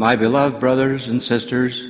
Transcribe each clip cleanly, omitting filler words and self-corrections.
My beloved brothers and sisters,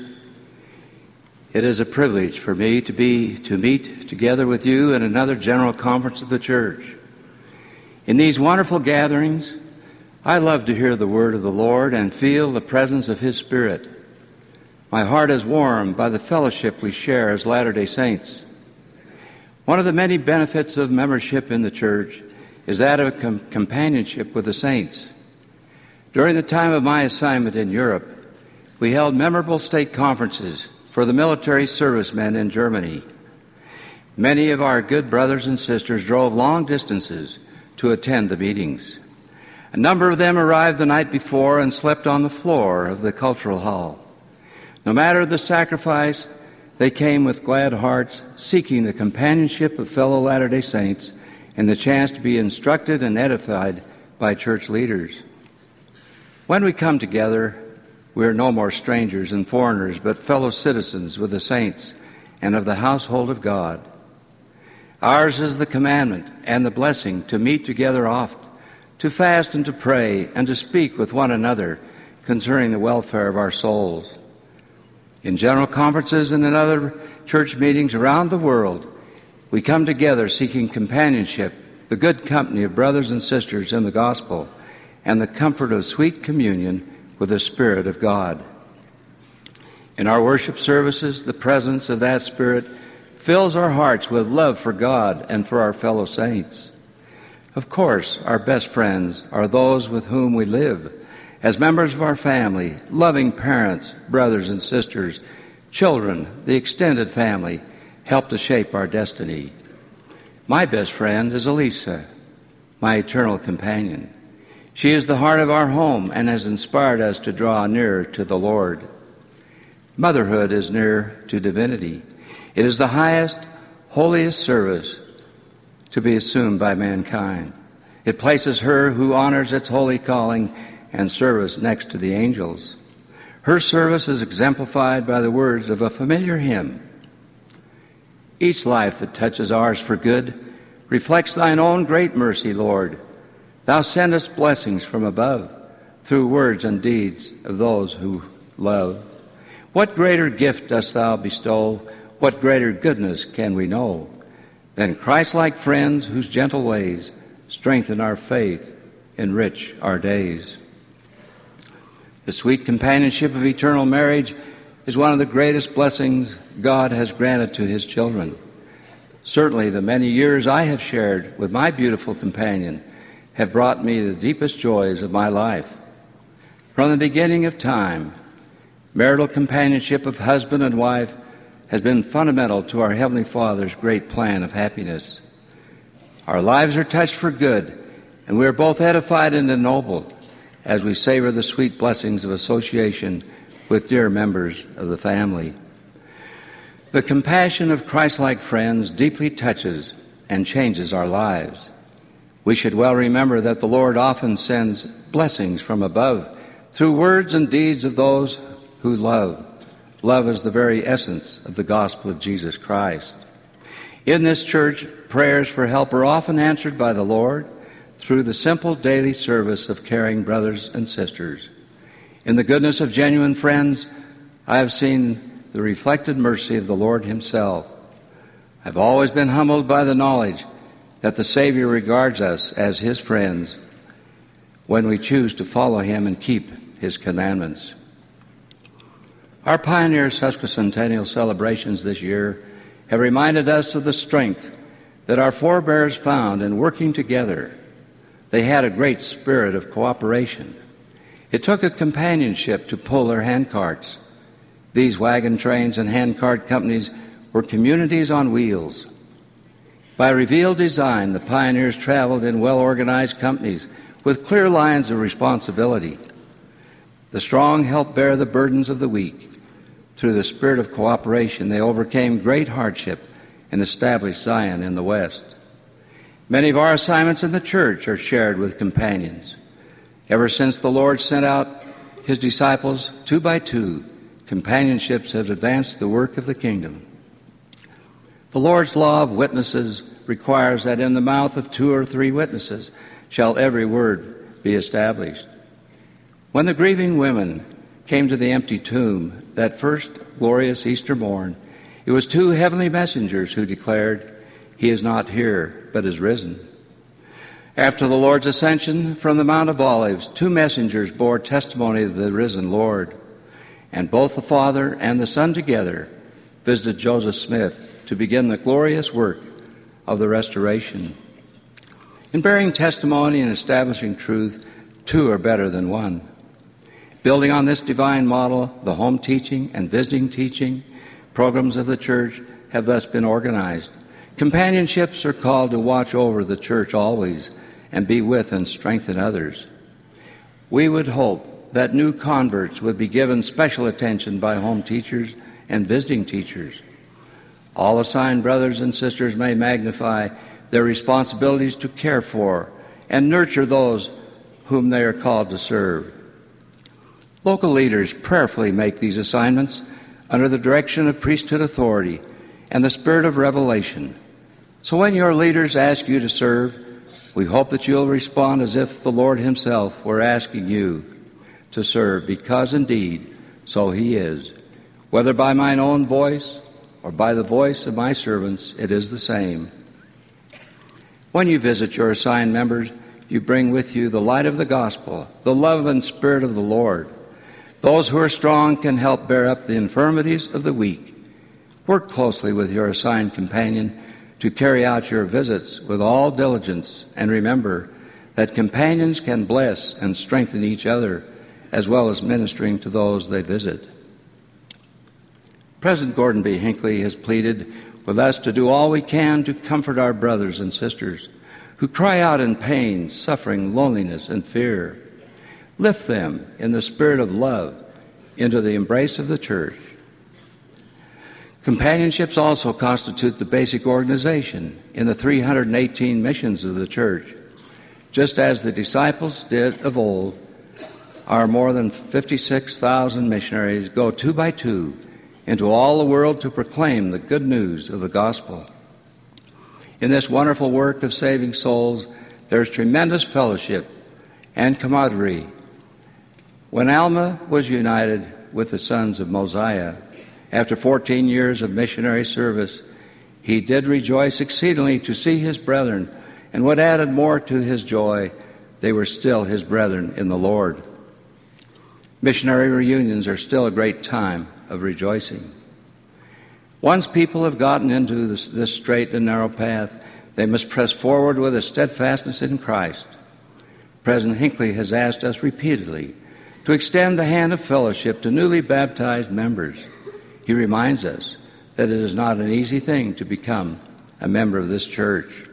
it is a privilege for me to meet together with you in another General Conference of the Church. In these wonderful gatherings, I love to hear the word of the Lord and feel the presence of His Spirit. My heart is warmed by the fellowship we share as Latter-day Saints. One of the many benefits of membership in the Church is that of companionship with the saints. During the time of my assignment in Europe, we held memorable state conferences for the military servicemen in Germany. Many of our good brothers and sisters drove long distances to attend the meetings. A number of them arrived the night before and slept on the floor of the cultural hall. No matter the sacrifice, they came with glad hearts, seeking the companionship of fellow Latter-day Saints and the chance to be instructed and edified by church leaders. When we come together, we are no more strangers and foreigners, but fellow citizens with the saints and of the household of God. Ours is the commandment and the blessing to meet together oft, to fast and to pray, and to speak with one another concerning the welfare of our souls. In general conferences and in other church meetings around the world, we come together seeking companionship, the good company of brothers and sisters in the gospel, and the comfort of sweet communion with the Spirit of God. In our worship services, the presence of that Spirit fills our hearts with love for God and for our fellow saints. Of course, our best friends are those with whom we live, as members of our family, loving parents, brothers and sisters, children, the extended family, help to shape our destiny. My best friend is Elisa, my eternal companion. She is the heart of our home and has inspired us to draw nearer to the Lord. Motherhood is near to divinity. It is the highest, holiest service to be assumed by mankind. It places her who honors its holy calling and service next to the angels. Her service is exemplified by the words of a familiar hymn. Each life that touches ours for good reflects thine own great mercy, Lord. Thou sendest blessings from above through words and deeds of those who love. What greater gift dost thou bestow? What greater goodness can we know than Christ-like friends whose gentle ways strengthen our faith, enrich our days? The sweet companionship of eternal marriage is one of the greatest blessings God has granted to His children. Certainly the many years I have shared with my beautiful companion have brought me the deepest joys of my life. From the beginning of time, marital companionship of husband and wife has been fundamental to our Heavenly Father's great plan of happiness. Our lives are touched for good, and we are both edified and ennobled as we savor the sweet blessings of association with dear members of the family. The compassion of Christ-like friends deeply touches and changes our lives. We should well remember that the Lord often sends blessings from above through words and deeds of those who love. Love is the very essence of the gospel of Jesus Christ. In this church, prayers for help are often answered by the Lord through the simple daily service of caring brothers and sisters. In the goodness of genuine friends, I have seen the reflected mercy of the Lord Himself. I've always been humbled by the knowledge that the Savior regards us as His friends when we choose to follow Him and keep His commandments. Our Pioneer Sesquicentennial celebrations this year have reminded us of the strength that our forebears found in working together. They had a great spirit of cooperation. It took a companionship to pull their handcarts. These wagon trains and handcart companies were communities on wheels. By revealed design, the pioneers traveled in well-organized companies with clear lines of responsibility. The strong helped bear the burdens of the weak. Through the spirit of cooperation, they overcame great hardship and established Zion in the West. Many of our assignments in the church are shared with companions. Ever since the Lord sent out His disciples 2 by 2, companionships have advanced the work of the kingdom. The Lord's law of witnesses requires that in the mouth of 2 or 3 witnesses shall every word be established. When the grieving women came to the empty tomb that first glorious Easter morn, it was two heavenly messengers who declared, "He is not here, but is risen." After the Lord's ascension from the Mount of Olives, two messengers bore testimony of the risen Lord, and both the Father and the Son together visited Joseph Smith to begin the glorious work of the restoration. In bearing testimony and establishing truth, two are better than one. Building on this divine model, the home teaching and visiting teaching programs of the church have thus been organized. Companionships are called to watch over the church always and be with and strengthen others. We would hope that new converts would be given special attention by home teachers and visiting teachers. All assigned brothers and sisters may magnify their responsibilities to care for and nurture those whom they are called to serve. Local leaders prayerfully make these assignments under the direction of priesthood authority and the spirit of revelation. So when your leaders ask you to serve, we hope that you'll respond as if the Lord himself were asking you to serve, because indeed so he is. Whether by mine own voice or by the voice of my servants, it is the same. When you visit your assigned members, you bring with you the light of the gospel, the love and spirit of the Lord. Those who are strong can help bear up the infirmities of the weak. Work closely with your assigned companion to carry out your visits with all diligence, and remember that companions can bless and strengthen each other as well as ministering to those they visit. President Gordon B. Hinckley has pleaded with us to do all we can to comfort our brothers and sisters who cry out in pain, suffering, loneliness, and fear. Lift them in the spirit of love into the embrace of the church. Companionships also constitute the basic organization in the 318 missions of the church. Just as the disciples did of old, our more than 56,000 missionaries go two by two into all the world to proclaim the good news of the gospel. In this wonderful work of saving souls, there's tremendous fellowship and camaraderie. When Alma was united with the sons of Mosiah, after 14 years of missionary service, he did rejoice exceedingly to see his brethren, and what added more to his joy, they were still his brethren in the Lord. Missionary reunions are still a great time of rejoicing. Once people have gotten into this straight and narrow path, they must press forward with a steadfastness in Christ. President Hinckley has asked us repeatedly to extend the hand of fellowship to newly baptized members. He reminds us that it is not an easy thing to become a member of this church.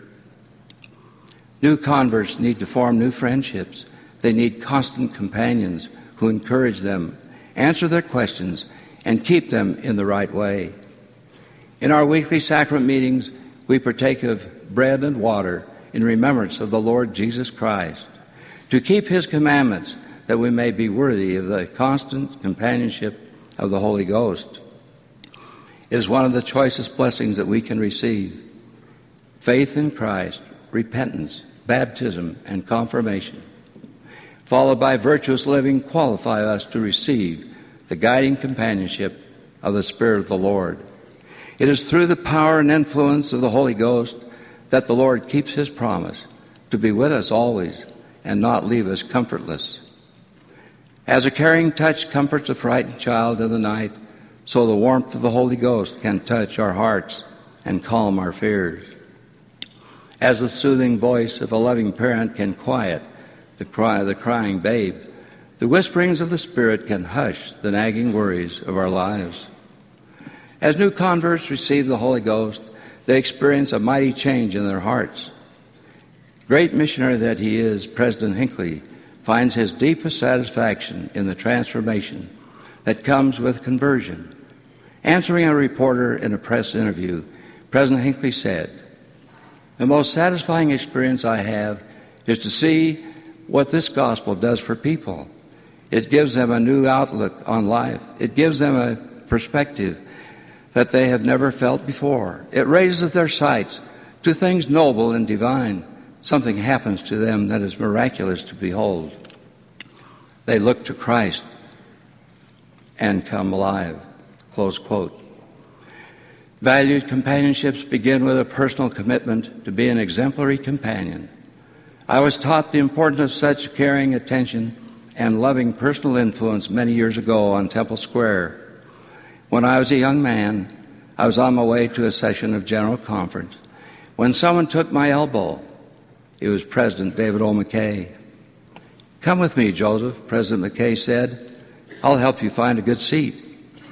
New converts need to form new friendships. They need constant companions who encourage them, answer their questions, and keep them in the right way. In our weekly sacrament meetings, we partake of bread and water in remembrance of the Lord Jesus Christ, to keep his commandments, that we may be worthy of the constant companionship of the Holy Ghost. It is one of the choicest blessings that we can receive. Faith in Christ, repentance, baptism, and confirmation, followed by virtuous living, qualify us to receive the guiding companionship of the Spirit of the Lord. It is through the power and influence of the Holy Ghost that the Lord keeps his promise to be with us always and not leave us comfortless. As a caring touch comforts a frightened child in the night, so the warmth of the Holy Ghost can touch our hearts and calm our fears. As the soothing voice of a loving parent can quiet the cry of the crying babe, the whisperings of the Spirit can hush the nagging worries of our lives. As new converts receive the Holy Ghost, they experience a mighty change in their hearts. Great missionary that he is, President Hinckley finds his deepest satisfaction in the transformation that comes with conversion. Answering a reporter in a press interview, President Hinckley said, "The most satisfying experience I have is to see what this gospel does for people. It gives them a new outlook on life. It gives them a perspective that they have never felt before. It raises their sights to things noble and divine. Something happens to them that is miraculous to behold. They look to Christ and come alive." Close quote. Valued companionships begin with a personal commitment to be an exemplary companion. I was taught the importance of such caring attention and loving personal influence many years ago on Temple Square. When I was a young man, I was on my way to a session of General Conference when someone took my elbow. It was President David O. McKay. "Come with me, Joseph," President McKay said. "I'll help you find a good seat."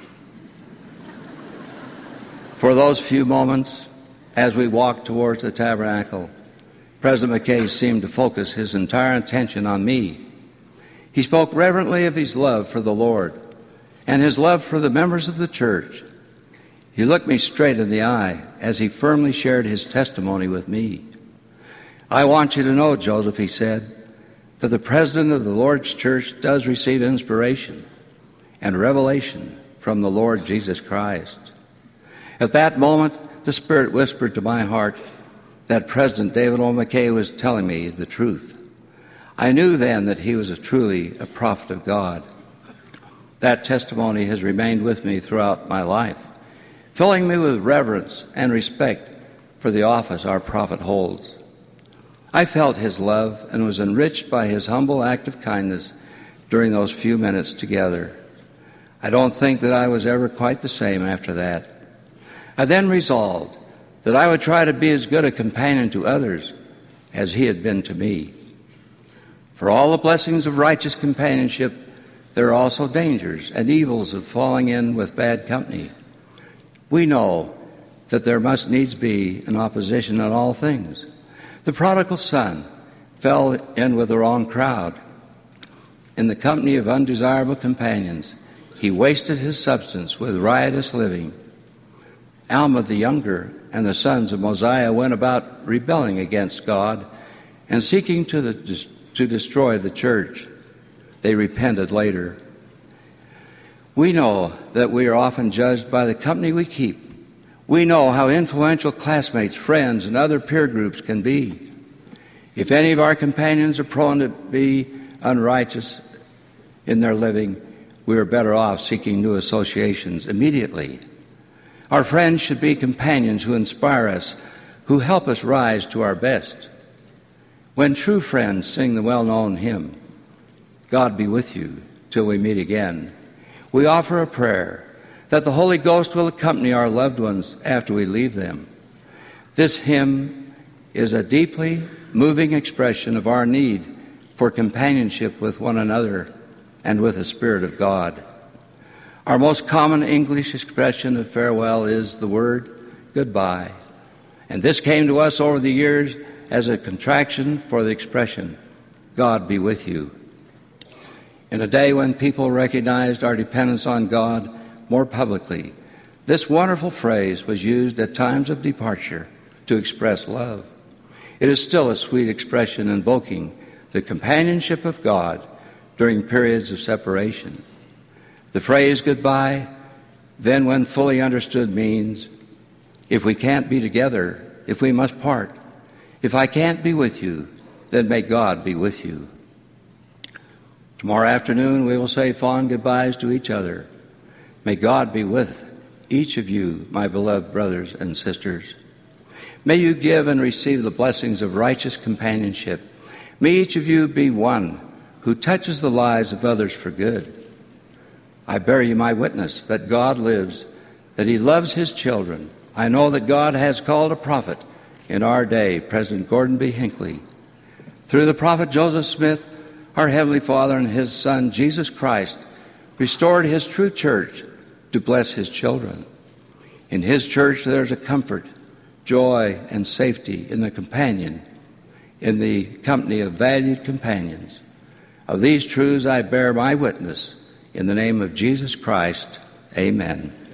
For those few moments, as we walked towards the tabernacle, President McKay seemed to focus his entire attention on me. He spoke reverently of his love for the Lord and his love for the members of the church. He looked me straight in the eye as he firmly shared his testimony with me. "I want you to know, Joseph," he said, "that the president of the Lord's church does receive inspiration and revelation from the Lord Jesus Christ." At that moment, the Spirit whispered to my heart that President David O. McKay was telling me the truth. I knew then that he was truly a prophet of God. That testimony has remained with me throughout my life, filling me with reverence and respect for the office our prophet holds. I felt his love and was enriched by his humble act of kindness during those few minutes together. I don't think that I was ever quite the same after that. I then resolved that I would try to be as good a companion to others as he had been to me. For all the blessings of righteous companionship, there are also dangers and evils of falling in with bad company. We know that there must needs be an opposition in all things. The prodigal son fell in with the wrong crowd. In the company of undesirable companions, he wasted his substance with riotous living. Alma the younger and the sons of Mosiah went about rebelling against God and seeking to destroy the church. They repented later. We know that we are often judged by the company we keep. We know how influential classmates, friends, and other peer groups can be. If any of our companions are prone to be unrighteous in their living, we are better off seeking new associations immediately. Our friends should be companions who inspire us, who help us rise to our best. When true friends sing the well-known hymn, "God be with you till we meet again," we offer a prayer that the Holy Ghost will accompany our loved ones after we leave them. This hymn is a deeply moving expression of our need for companionship with one another and with the Spirit of God. Our most common English expression of farewell is the word goodbye, and this came to us over the years as a contraction for the expression, "God be with you." In a day when people recognized our dependence on God more publicly, this wonderful phrase was used at times of departure to express love. It is still a sweet expression invoking the companionship of God during periods of separation. The phrase goodbye, then when fully understood, means if we can't be together, if we must part, if I can't be with you, then may God be with you. Tomorrow afternoon we will say fond goodbyes to each other. May God be with each of you, my beloved brothers and sisters. May you give and receive the blessings of righteous companionship. May each of you be one who touches the lives of others for good. I bear you my witness that God lives, that he loves his children. I know that God has called a prophet in our day, President Gordon B. Hinckley. Through the prophet Joseph Smith, our Heavenly Father and his Son, Jesus Christ, restored his true church to bless his children. In his church there's a comfort, joy, and safety in the companion, in the company of valued companions. Of these truths I bear my witness. In the name of Jesus Christ, amen.